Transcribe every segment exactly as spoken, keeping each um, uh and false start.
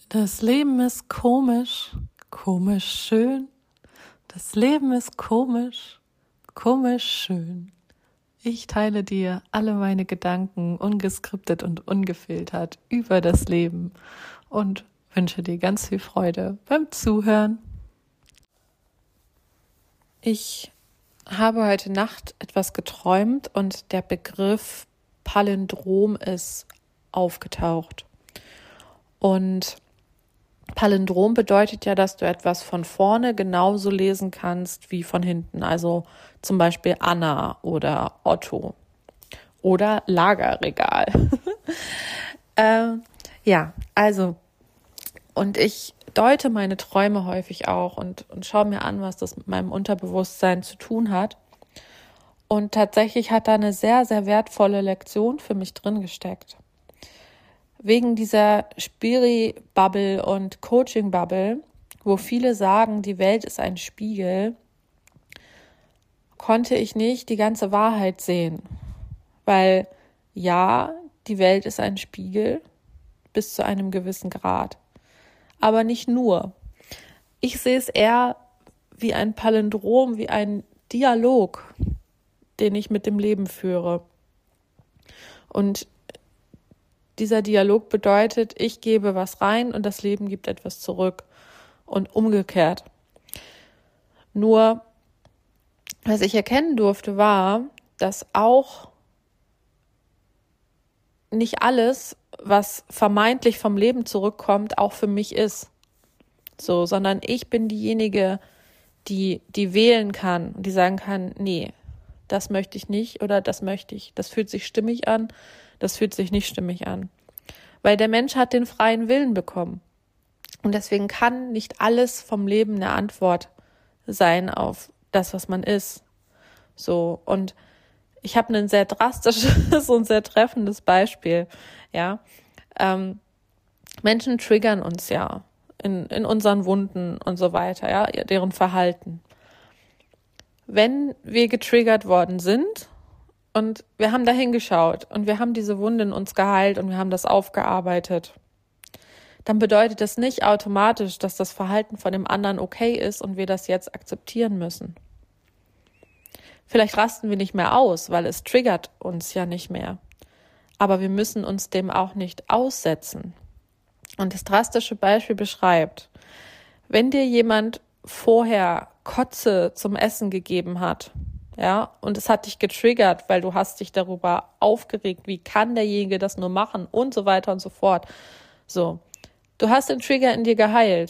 Das Leben ist komisch, komisch schön. Das Leben ist komisch, komisch schön. Ich teile dir alle meine Gedanken ungeskriptet und ungefiltert über das Leben und wünsche dir ganz viel Freude beim Zuhören. Ich habe heute Nacht etwas geträumt und der Begriff Palindrom ist aufgetaucht. Und Palindrom bedeutet ja, dass du etwas von vorne genauso lesen kannst wie von hinten. Also zum Beispiel Anna oder Otto oder Lagerregal. ähm, ja, also und ich deute meine Träume häufig auch und, und schaue mir an, was das mit meinem Unterbewusstsein zu tun hat. Und tatsächlich hat da eine sehr, sehr wertvolle Lektion für mich drin gesteckt. Wegen dieser Spiri-Bubble und Coaching-Bubble, wo viele sagen, die Welt ist ein Spiegel, konnte ich nicht die ganze Wahrheit sehen. Weil ja, die Welt ist ein Spiegel bis zu einem gewissen Grad. Aber nicht nur. Ich sehe es eher wie ein Palindrom, wie ein Dialog, den ich mit dem Leben führe. Und dieser Dialog bedeutet, ich gebe was rein und das Leben gibt etwas zurück und umgekehrt. Nur, was ich erkennen durfte, war, dass auch nicht alles, was vermeintlich vom Leben zurückkommt, auch für mich ist. So, sondern ich bin diejenige, die, die wählen kann und die sagen kann, nee, das möchte ich nicht oder das möchte ich. Das fühlt sich stimmig an, das fühlt sich nicht stimmig an. Weil der Mensch hat den freien Willen bekommen. Und deswegen kann nicht alles vom Leben eine Antwort sein auf das, was man ist. So, und ich habe ein sehr drastisches und sehr treffendes Beispiel. Ja, ähm, Menschen triggern uns ja in, in unseren Wunden und so weiter, ja, deren Verhalten. Wenn wir getriggert worden sind und wir haben da hingeschaut und wir haben diese Wunde in uns geheilt und wir haben das aufgearbeitet, dann bedeutet das nicht automatisch, dass das Verhalten von dem anderen okay ist und wir das jetzt akzeptieren müssen. Vielleicht rasten wir nicht mehr aus, weil es triggert uns ja nicht mehr. Aber wir müssen uns dem auch nicht aussetzen. Und das drastische Beispiel beschreibt, wenn dir jemand vorher Kotze zum Essen gegeben hat, ja, und es hat dich getriggert, weil du hast dich darüber aufgeregt, wie kann derjenige das nur machen und so weiter und so fort. So, du hast den Trigger in dir geheilt.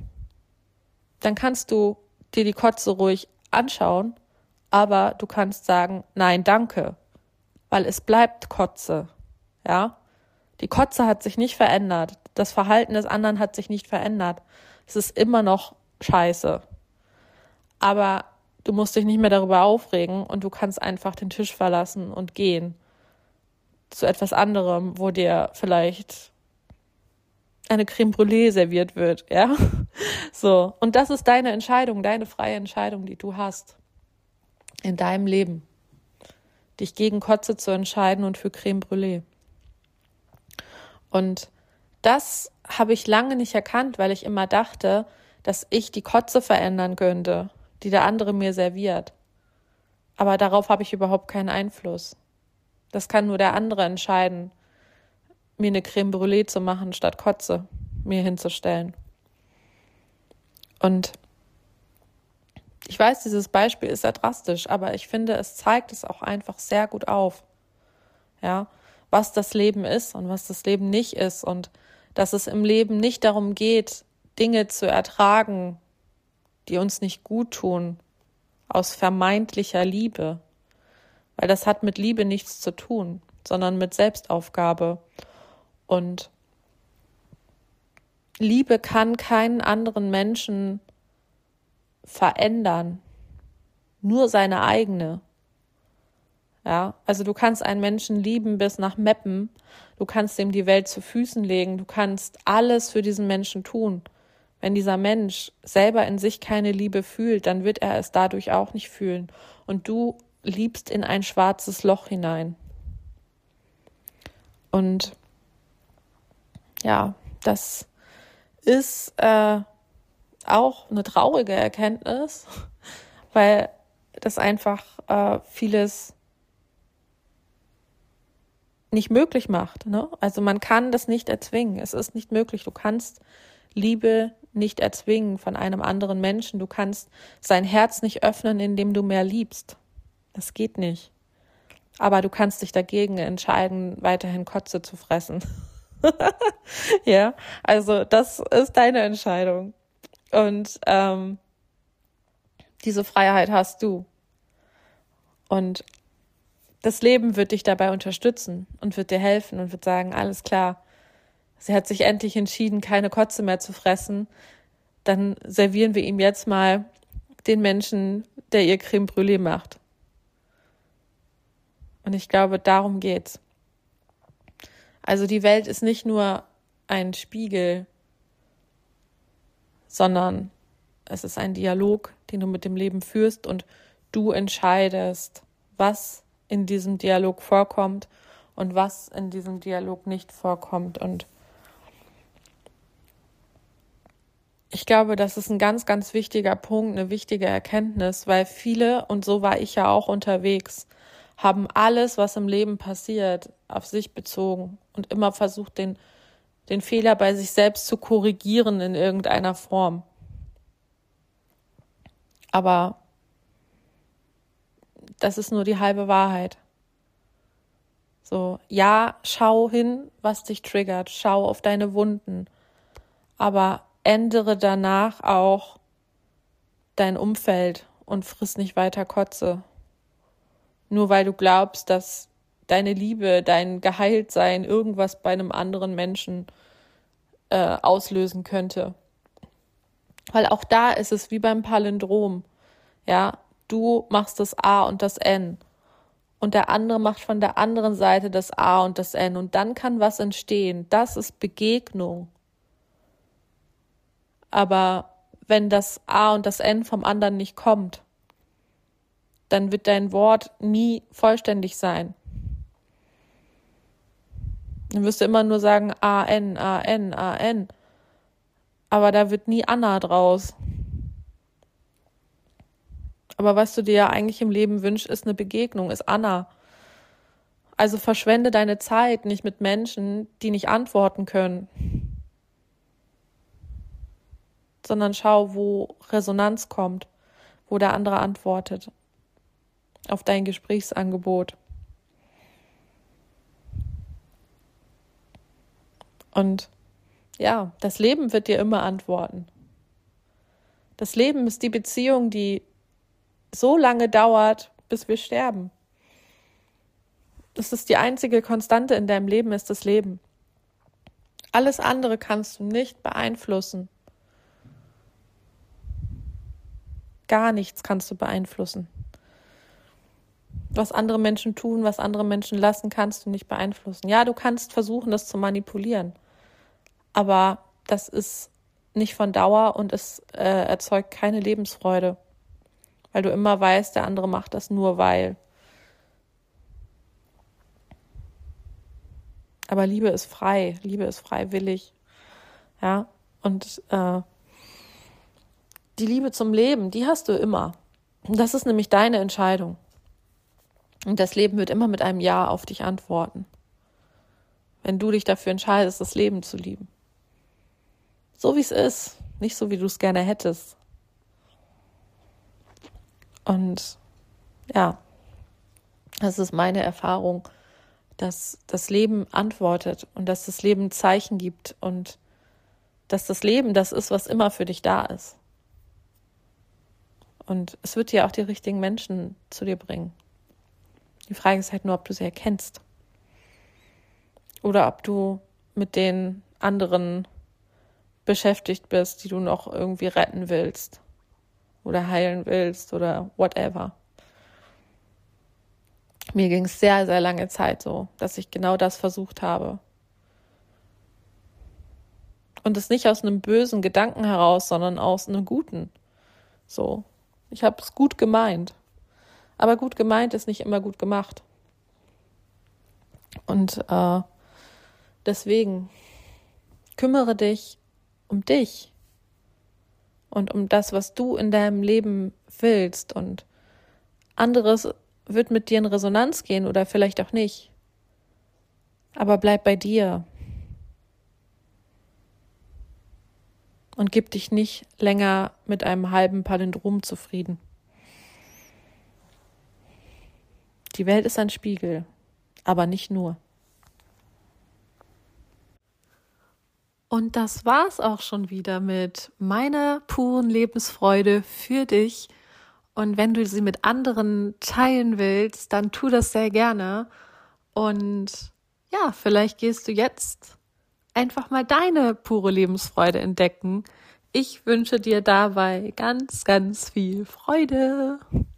Dann kannst du dir die Kotze ruhig anschauen, aber du kannst sagen, nein, danke, weil es bleibt Kotze, ja. Die Kotze hat sich nicht verändert, das Verhalten des anderen hat sich nicht verändert. Es ist immer noch scheiße. Aber du musst dich nicht mehr darüber aufregen und du kannst einfach den Tisch verlassen und gehen zu etwas anderem, wo dir vielleicht eine Creme Brûlée serviert wird, ja? So. Und das ist deine Entscheidung, deine freie Entscheidung, die du hast in deinem Leben, dich gegen Kotze zu entscheiden und für Creme Brûlée. Und das habe ich lange nicht erkannt, weil ich immer dachte, dass ich die Kotze verändern könnte, die der andere mir serviert. Aber darauf habe ich überhaupt keinen Einfluss. Das kann nur der andere entscheiden, mir eine Creme Brûlée zu machen, statt Kotze mir hinzustellen. Und ich weiß, dieses Beispiel ist sehr drastisch, aber ich finde, es zeigt es auch einfach sehr gut auf, ja, was das Leben ist und was das Leben nicht ist und dass es im Leben nicht darum geht, Dinge zu ertragen, die uns nicht gut tun, aus vermeintlicher Liebe, weil das hat mit Liebe nichts zu tun, sondern mit Selbstaufgabe. Und Liebe kann keinen anderen Menschen verändern, nur seine eigene. Ja, also du kannst einen Menschen lieben bis nach Meppen, du kannst ihm die Welt zu Füßen legen, du kannst alles für diesen Menschen tun. Wenn dieser Mensch selber in sich keine Liebe fühlt, dann wird er es dadurch auch nicht fühlen. Und du liebst in ein schwarzes Loch hinein. Und ja, das ist äh, auch eine traurige Erkenntnis, weil das einfach äh, vieles nicht möglich macht. Ne? Also man kann das nicht erzwingen. Es ist nicht möglich. Du kannst Liebe nicht erzwingen von einem anderen Menschen. Du kannst sein Herz nicht öffnen, indem du mehr liebst. Das geht nicht. Aber du kannst dich dagegen entscheiden, weiterhin Kotze zu fressen. Ja, also das ist deine Entscheidung. Und ähm, diese Freiheit hast du. Und das Leben wird dich dabei unterstützen und wird dir helfen und wird sagen, alles klar, sie hat sich endlich entschieden, keine Kotze mehr zu fressen. Dann servieren wir ihm jetzt mal den Menschen, der ihr Creme Brûlée macht. Und ich glaube, darum geht's. Also die Welt ist nicht nur ein Spiegel, sondern es ist ein Dialog, den du mit dem Leben führst und du entscheidest, was in diesem Dialog vorkommt und was in diesem Dialog nicht vorkommt. Und ich glaube, das ist ein ganz, ganz wichtiger Punkt, eine wichtige Erkenntnis, weil viele, und so war ich ja auch unterwegs, haben alles, was im Leben passiert, auf sich bezogen und immer versucht, den, den Fehler bei sich selbst zu korrigieren in irgendeiner Form. Aber das ist nur die halbe Wahrheit. So, ja, schau hin, was dich triggert, schau auf deine Wunden, aber ändere danach auch dein Umfeld und friss nicht weiter Kotze. Nur weil du glaubst, dass deine Liebe, dein Geheiltsein irgendwas bei einem anderen Menschen äh, auslösen könnte. Weil auch da ist es wie beim Palindrom. Ja, du machst das A und das N. Und der andere macht von der anderen Seite das A und das N. Und dann kann was entstehen. Das ist Begegnung. Aber wenn das A und das N vom anderen nicht kommt, dann wird dein Wort nie vollständig sein. Dann wirst du immer nur sagen A N, A N, A N. Aber da wird nie Anna draus. Aber was du dir ja eigentlich im Leben wünschst, ist eine Begegnung, ist Anna. Also verschwende deine Zeit nicht mit Menschen, die nicht antworten können, sondern schau, wo Resonanz kommt, wo der andere antwortet auf dein Gesprächsangebot. Und ja, das Leben wird dir immer antworten. Das Leben ist die Beziehung, die so lange dauert, bis wir sterben. Das ist die einzige Konstante in deinem Leben, ist das Leben. Alles andere kannst du nicht beeinflussen. Gar nichts kannst du beeinflussen. Was andere Menschen tun, was andere Menschen lassen, kannst du nicht beeinflussen. Ja, du kannst versuchen, das zu manipulieren. Aber das ist nicht von Dauer und es äh, erzeugt keine Lebensfreude. Weil du immer weißt, der andere macht das nur weil. Aber Liebe ist frei, Liebe ist freiwillig. Ja, und äh, die Liebe zum Leben, die hast du immer. Das ist nämlich deine Entscheidung. Und das Leben wird immer mit einem Ja auf dich antworten. Wenn du dich dafür entscheidest, das Leben zu lieben. So wie es ist, nicht so wie du es gerne hättest. Und ja, das ist meine Erfahrung, dass das Leben antwortet und dass das Leben Zeichen gibt und dass das Leben das ist, was immer für dich da ist. Und es wird dir auch die richtigen Menschen zu dir bringen. Die Frage ist halt nur, ob du sie erkennst. Oder ob du mit den anderen beschäftigt bist, die du noch irgendwie retten willst. Oder heilen willst oder whatever. Mir ging es sehr, sehr lange Zeit so, dass ich genau das versucht habe. Und es nicht aus einem bösen Gedanken heraus, sondern aus einem guten. So, ich habe es gut gemeint. Aber gut gemeint ist nicht immer gut gemacht. Und äh, deswegen kümmere dich um dich und um das, was du in deinem Leben willst. Und anderes wird mit dir in Resonanz gehen oder vielleicht auch nicht. Aber bleib bei dir. Und gib dich nicht länger mit einem halben Palindrom zufrieden. Die Welt ist ein Spiegel, aber nicht nur. Und das war's auch schon wieder mit meiner puren Lebensfreude für dich. Und wenn du sie mit anderen teilen willst, dann tu das sehr gerne. Und ja, vielleicht gehst du jetzt einfach mal deine pure Lebensfreude entdecken. Ich wünsche dir dabei ganz, ganz viel Freude.